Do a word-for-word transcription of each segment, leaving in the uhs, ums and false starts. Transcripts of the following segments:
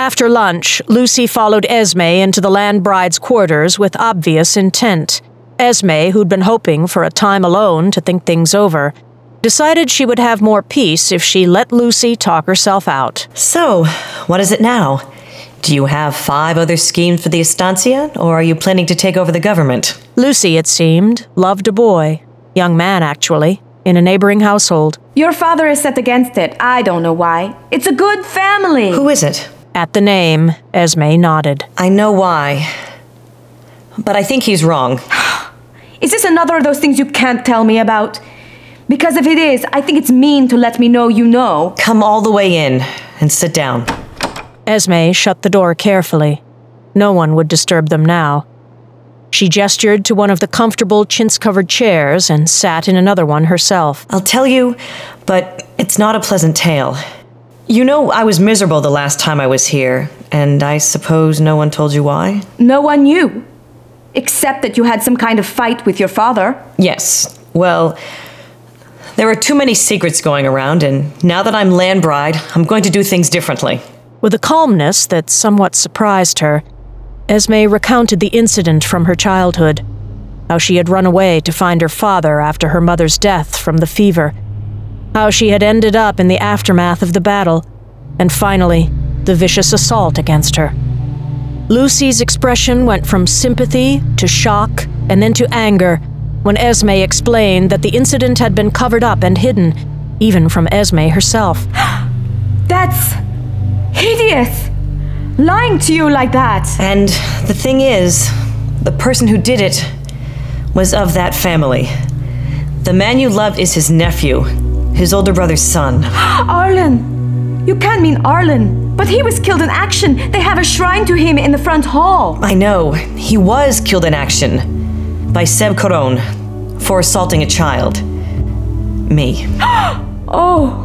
After lunch, Lucy followed Esme into the Landbride's quarters with obvious intent. Esme, who'd been hoping for a time alone to think things over, decided she would have more peace if she let Lucy talk herself out. So, what is it now? Do you have five other schemes for the estancia, or are you planning to take over the government? Lucy, it seemed, loved a boy. Young man, actually, in a neighboring household. Your father is set against it. I don't know why. It's a good family. Who is it? At the name, Esme nodded. I know why. But I think he's wrong. Is this another of those things you can't tell me about? Because if it is, I think it's mean to let me know you know. Come all the way in and sit down. Esme shut the door carefully. No one would disturb them now. She gestured to one of the comfortable chintz-covered chairs and sat in another one herself. I'll tell you, but it's not a pleasant tale. You know, I was miserable the last time I was here, and I suppose no one told you why? No one knew. Except that you had some kind of fight with your father. Yes. Well, there are too many secrets going around, and now that I'm Landbride, I'm going to do things differently. With a calmness that somewhat surprised her, Esme recounted the incident from her childhood, how she had run away to find her father after her mother's death from the fever, how she had ended up in the aftermath of the battle, and finally, the vicious assault against her. Lucy's expression went from sympathy to shock and then to anger when Esme explained that the incident had been covered up and hidden, even from Esme herself. That's hideous! Lying to you like that! And the thing is, the person who did it was of that family. The man you loved is his nephew, his older brother's son. Arlen! You can't mean Arlen, but he was killed in action. They have a shrine to him in the front hall. I know. He was killed in action by Seb Coron for assaulting a child. Me. Oh.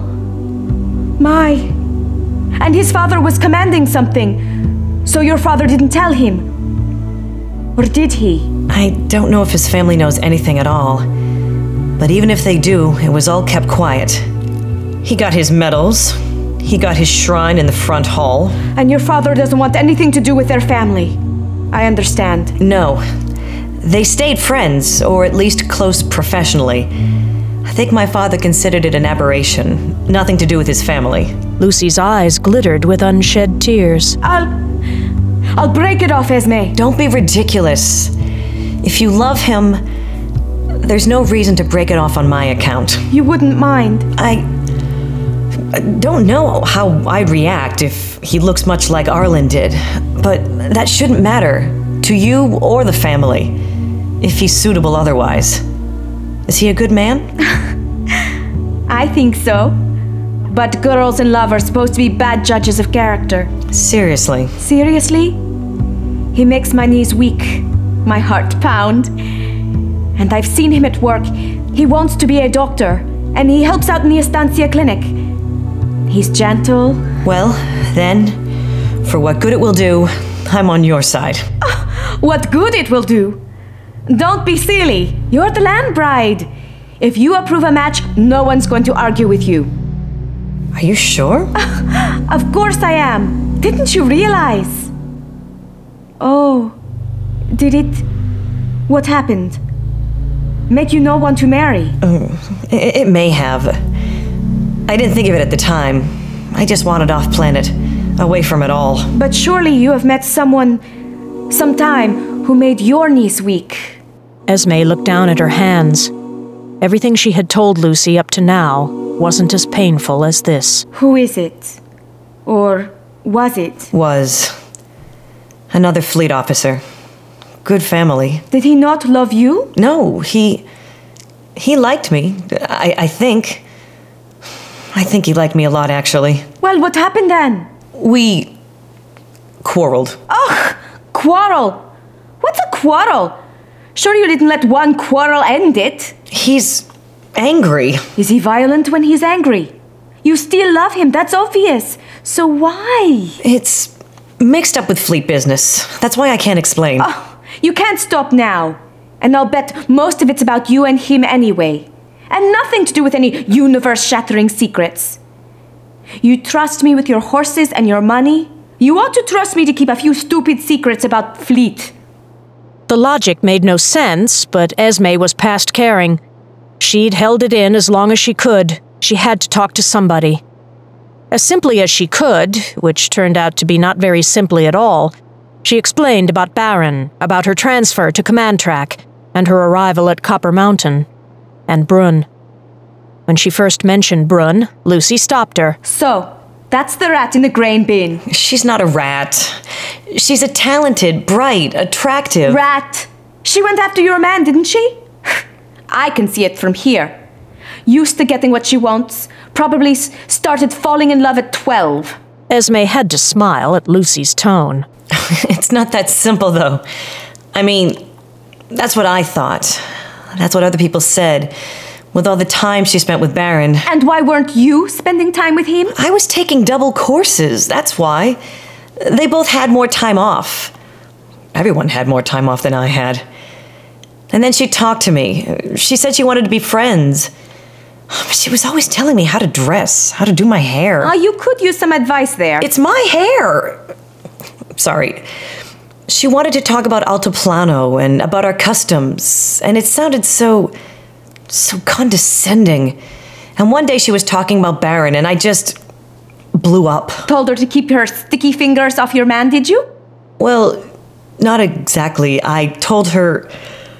My. And his father was commanding something. So your father didn't tell him. Or did he? I don't know if his family knows anything at all. But even if they do, it was all kept quiet. He got his medals. He got his shrine in the front hall. And your father doesn't want anything to do with their family. I understand. No. They stayed friends, or at least close professionally. I think my father considered it an aberration. Nothing to do with his family. Lucy's eyes glittered with unshed tears. I'll... I'll break it off, Esme. Don't be ridiculous. If you love him, there's no reason to break it off on my account. You wouldn't mind? I... I don't know how I'd react if he looks much like Arlen did, but that shouldn't matter to you or the family, if he's suitable otherwise. Is he a good man? I think so. But girls and love are supposed to be bad judges of character. Seriously? Seriously? He makes my knees weak, my heart pound. And I've seen him at work. He wants to be a doctor, and he helps out in the Estancia clinic. He's gentle. Well, then, for what good it will do, I'm on your side. Oh, what good it will do? Don't be silly. You're the Landbride. If you approve a match, no one's going to argue with you. Are you sure? Of course I am. Didn't you realize? Oh, did it... What happened? Make you not want to marry? Uh, it, it may have. I didn't think of it at the time. I just wanted off planet, away from it all. But surely you have met someone, sometime, who made your knees weak. Esme looked down at her hands. Everything she had told Lucy up to now wasn't as painful as this. Who is it? Or was it? Was. Another fleet officer. Good family. Did he not love you? No, he... He liked me, I, I think. I think he liked me a lot, actually. Well, what happened then? We... quarreled. Ugh! Quarrel! What's a quarrel? Sure you didn't let one quarrel end it? He's... angry. Is he violent when he's angry? You still love him, that's obvious. So why? It's mixed up with fleet business. That's why I can't explain. Oh, you can't stop now. And I'll bet most of it's about you and him anyway. And nothing to do with any universe-shattering secrets. You trust me with your horses and your money, You ought to trust me to keep a few stupid secrets about Fleet. The logic made no sense, but Esme was past caring. She'd held it in as long as she could. She had to talk to somebody. As simply as she could, which turned out to be not very simply at all, she explained about Baron, about her transfer to Command Track, and her arrival at Copper Mountain, and Brunn. When she first mentioned Brunn, Lucy stopped her. So, that's the rat in the grain bin. She's not a rat. She's a talented, bright, attractive... Rat! She went after your man, didn't she? I can see it from here. Used to getting what she wants. Probably s- started falling in love at twelve. Esme had to smile at Lucy's tone. It's not that simple, though. I mean, that's what I thought. That's what other people said. With all the time she spent with Baron. And why weren't you spending time with him? I was taking double courses, that's why. They both had more time off. Everyone had more time off than I had. And then she talked to me. She said she wanted to be friends. But she was always telling me how to dress, how to do my hair. Ah, you could use some advice there. It's my hair! Sorry. She wanted to talk about Altiplano and about our customs, and it sounded so... so condescending. And one day she was talking about Baron, and I just blew up. Told her to keep her sticky fingers off your man, did you? Well, not exactly. I told her...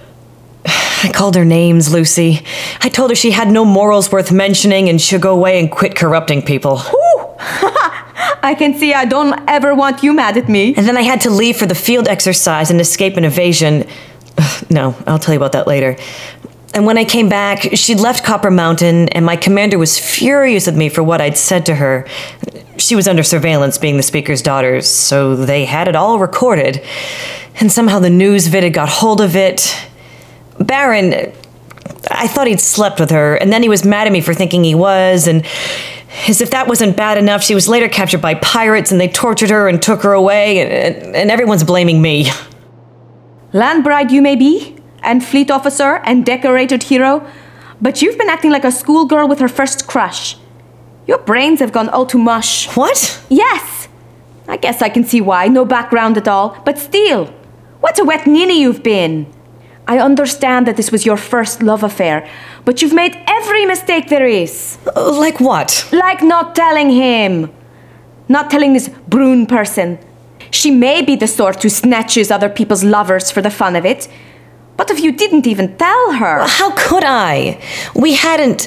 I called her names, Lucy. I told her she had no morals worth mentioning and should go away and quit corrupting people. Whew! I can see I don't ever want you mad at me. And then I had to leave for the field exercise and escape an evasion. Ugh, no, I'll tell you about that later. And when I came back, she'd left Copper Mountain, and my commander was furious with me for what I'd said to her. She was under surveillance, being the speaker's daughter, so they had it all recorded. And somehow the news vid had got hold of it. Baron, I thought he'd slept with her, and then he was mad at me for thinking he was, and as if that wasn't bad enough, she was later captured by pirates, and they tortured her and took her away, and, and everyone's blaming me. Land bride you may be, and fleet officer, and decorated hero, but you've been acting like a schoolgirl with her first crush. Your brains have gone all to mush. What? Yes! I guess I can see why, no background at all, but still, what a wet ninny you've been. I understand that this was your first love affair, but you've made every mistake there is. Uh, like what? Like not telling him. Not telling this Brunn person. She may be the sort who snatches other people's lovers for the fun of it, but if you didn't even tell her... How could I? We hadn't...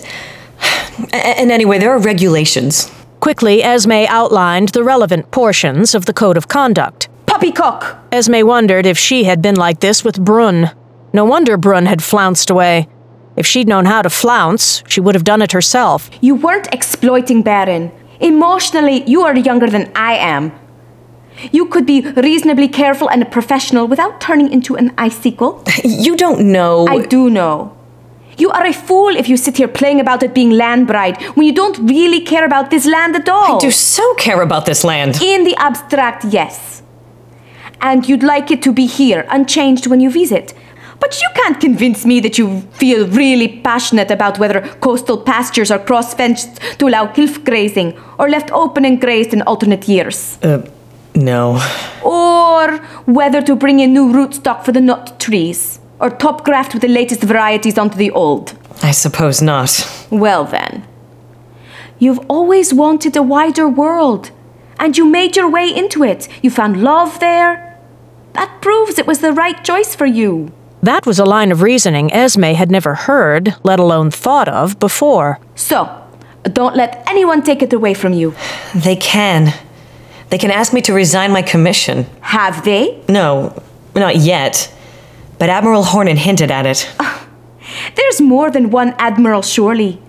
And anyway, there are regulations. Quickly, Esme outlined the relevant portions of the Code of Conduct. Poppycock! Esme wondered if she had been like this with Brunn. No wonder Brunn had flounced away. If she'd known how to flounce, she would have done it herself. You weren't exploiting Baron. Emotionally, you are younger than I am. You could be reasonably careful and a professional without turning into an icicle. You don't know... I do know. You are a fool if you sit here playing about it being land bride when you don't really care about this land at all. I do so care about this land. In the abstract, yes. And you'd like it to be here, unchanged when you visit. But you can't convince me that you feel really passionate about whether coastal pastures are cross-fenced to allow hilf grazing or left open and grazed in alternate years. Uh, no. Or whether to bring in new rootstock for the nut trees or top graft with the latest varieties onto the old. I suppose not. Well then. You've always wanted a wider world, and you made your way into it. You found love there. That proves it was the right choice for you. That was a line of reasoning Esme had never heard, let alone thought of, before. So, don't let anyone take it away from you. They can. They can ask me to resign my commission. Have they? No, not yet. But Admiral Hornan hinted at it. Uh, there's more than one admiral, surely.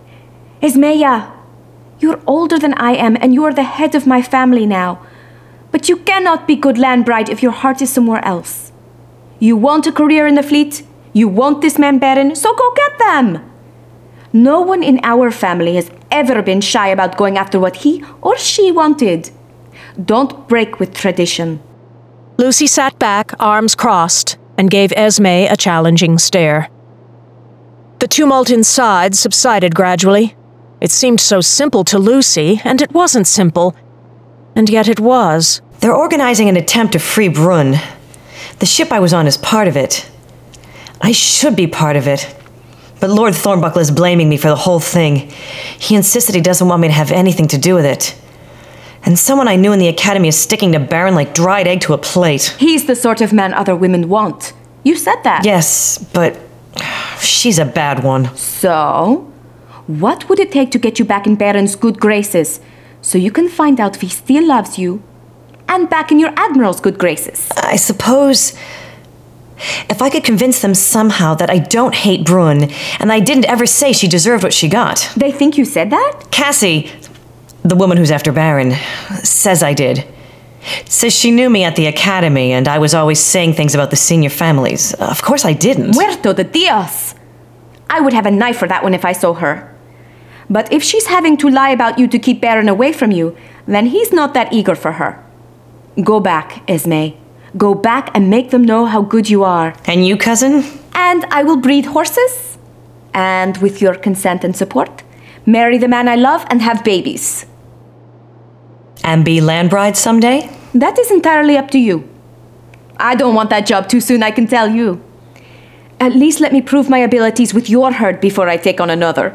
Esmeya, you're older than I am, and you are the head of my family now. But you cannot be good land bride if your heart is somewhere else. You want a career in the fleet, you want this man Baron, so go get them. No one in our family has ever been shy about going after what he or she wanted. Don't break with tradition. Lucy sat back, arms crossed, and gave Esme a challenging stare. The tumult inside subsided gradually. It seemed so simple to Lucy, and it wasn't simple. And yet it was. They're organizing an attempt to free Brunn. The ship I was on is part of it. I should be part of it. But Lord Thornbuckle is blaming me for the whole thing. He insisted he doesn't want me to have anything to do with it. And someone I knew in the academy is sticking to Baron like dried egg to a plate. He's the sort of man other women want. You said that. Yes, but she's a bad one. So, what would it take to get you back in Baron's good graces, so you can find out if he still loves you, and back in your Admiral's good graces? I suppose if I could convince them somehow that I don't hate Brunn, and I didn't ever say she deserved what she got. They think you said that? Cassie, the woman who's after Baron, says I did. Says she knew me at the academy, and I was always saying things about the senior families. Of course I didn't. Muerto de Dios! I would have a knife for that one if I saw her. But if she's having to lie about you to keep Baron away from you, then he's not that eager for her. Go back, Esme. Go back and make them know how good you are. And you, cousin? And I will breed horses. And with your consent and support, marry the man I love and have babies. And be land bride someday? That is entirely up to you. I don't want that job too soon, I can tell you. At least let me prove my abilities with your herd before I take on another.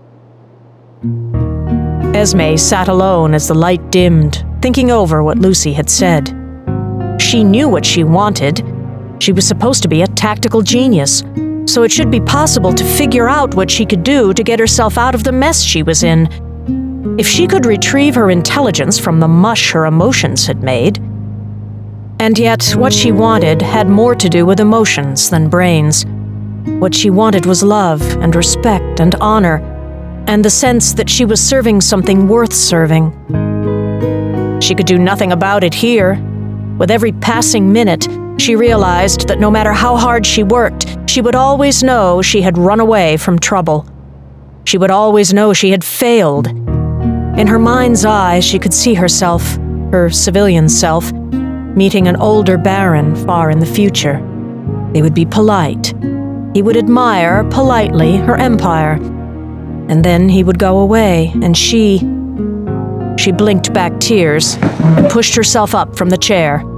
Esme sat alone as the light dimmed, thinking over what Lucy had said. She knew what she wanted. She was supposed to be a tactical genius, so it should be possible to figure out what she could do to get herself out of the mess she was in. If she could retrieve her intelligence from the mush her emotions had made. And yet, what she wanted had more to do with emotions than brains. What she wanted was love and respect and honor, and the sense that she was serving something worth serving. She could do nothing about it here. With every passing minute, she realized that no matter how hard she worked, she would always know she had run away from trouble. She would always know she had failed. In her mind's eye, she could see herself, her civilian self, meeting an older Baron far in the future. They would be polite. He would admire, politely, her empire. And then he would go away, and she... She blinked back tears and pushed herself up from the chair.